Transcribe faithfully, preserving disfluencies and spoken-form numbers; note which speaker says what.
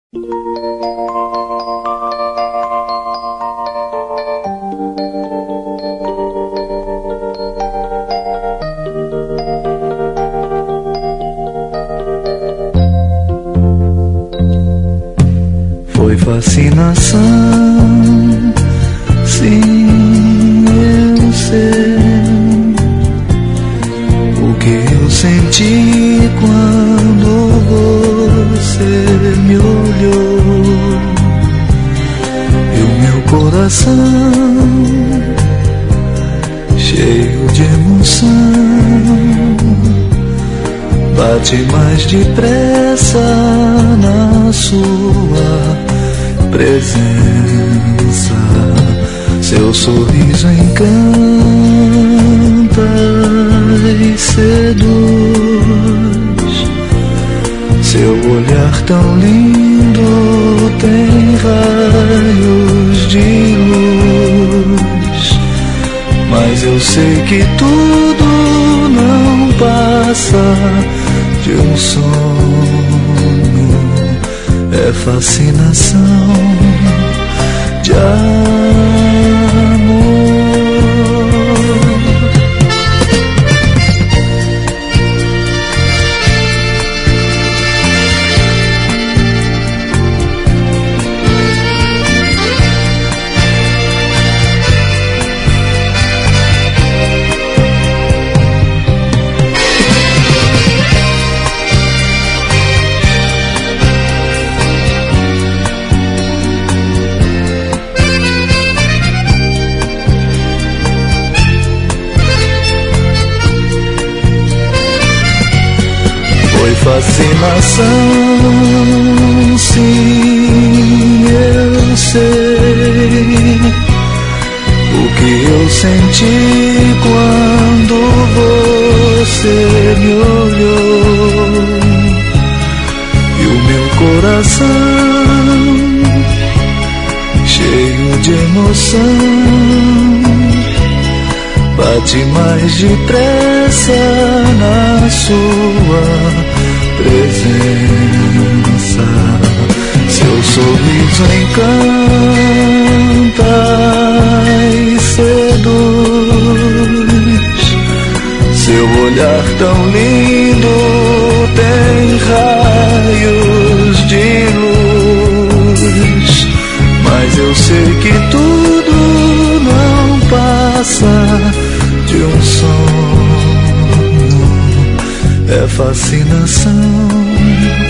Speaker 1: Foi fascinação, sim, eu sei o que eu senti quando você me olhou. E o meu coração, cheio de emoção, bate mais depressa na sua presença. Seu sorriso encanta e seduz, seu olhar tão lindo tem raios de luz. Mas eu sei que tudo não passa de um sonho, é fascinação de amor. Fascinação, sim, eu sei o que eu senti quando você me olhou. E o meu coração, cheio de emoção, bate mais depressa na sua presença. Seu sorriso encanta e seduz, seu olhar tão lindo tem raios de luz. Mas eu sei que tudo não passa de um sonho, é fascinação